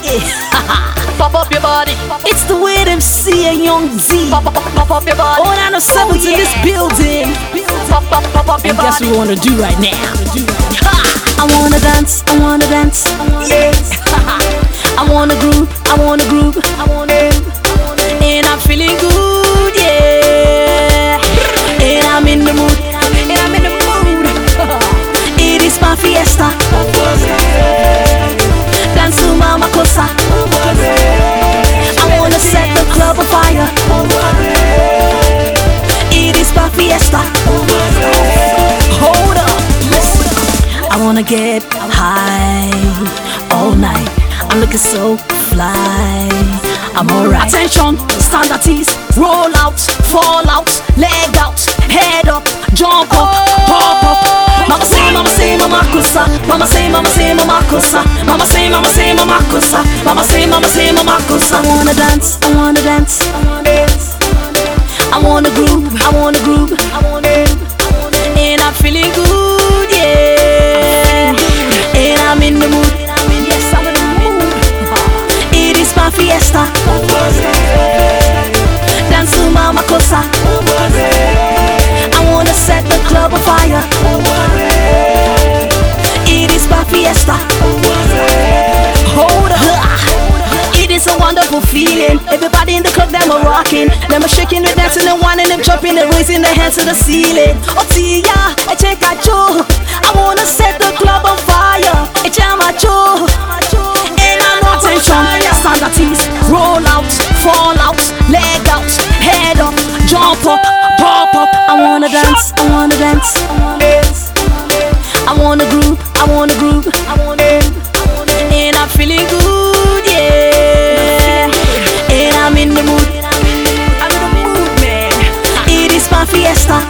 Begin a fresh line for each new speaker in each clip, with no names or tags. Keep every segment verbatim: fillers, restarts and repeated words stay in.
Pop up your body.
It's the way them see a young Z.
Pop, pop, pop up your body.
Oh, nine oh seven
Oh,
to
yeah.
this building.
Pop, pop, pop up your
And guess
body.
what we wanna do right now? I wanna dance, I wanna dance.
Yes.
I wanna groove, I wanna groove, I wanna groove. And I'm feeling good, yeah. And I'm in the mood, and I'm in the mood. It is my fiesta. Dance to Mama Cosa. I wanna set the club on fire. It is my fiesta. Hold up, listen. I wanna get high all night. I'm looking so fly. I'm alright. Attention, standard tees, roll out, fall out, leg out, head up, jump up, pop up. Mama say, mama say, mama cosa. Mama say, mama say, mama cosa. Mama say, mama say, mama cosa. Mama say, mama say, mama cosa. I wanna dance, I wanna dance, I wanna dance. I wanna groove, I wanna groove, I wanna groove. And I'm feeling good, yeah. And I'm in the mood, yes, I'm in the mood. It is my fiesta. Dance to Mama Cosa. I wanna set the club on fire. It is my fiesta. Hold up. It is a wonderful feeling. Everybody in the club, them are rocking. Them are shaking, they're dancing, and whining, them jumping, and raising their hands to the ceiling. Oh Tia, I check out Joe. I wanna set the club on fire. I jam at Joe. And I know attention, standard tees, roll out, fall out, leg out, head up, jump up, pop up. I wanna dance, I wanna dance, I wanna dance. I wanna groove, I wanna groove, I wanna groove. And I'm feeling good, yeah. And I'm in the mood, I'm in the mood, man. It is my fiesta.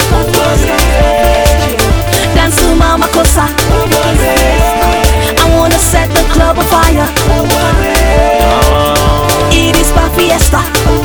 Dance to Mama Cosa. I wanna set the club on fire. It is my fiesta.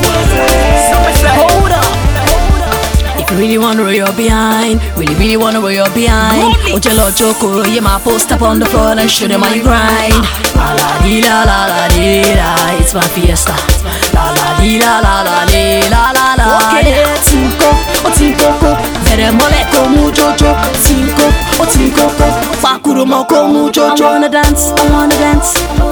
Hold up. If you really wanna roll your behind, really, really wanna roll your behind. Ojelo Joko, yeah, my post up on the floor and show them how you grind. La la dee la la la dee la, it's my fiesta. La la dee la la la dee la la la. Okay, cinco, o cinco, vere mole como Jojo. Cinco, o cinco, fakuro mo como Jojo. I wanna dance, I wanna dance.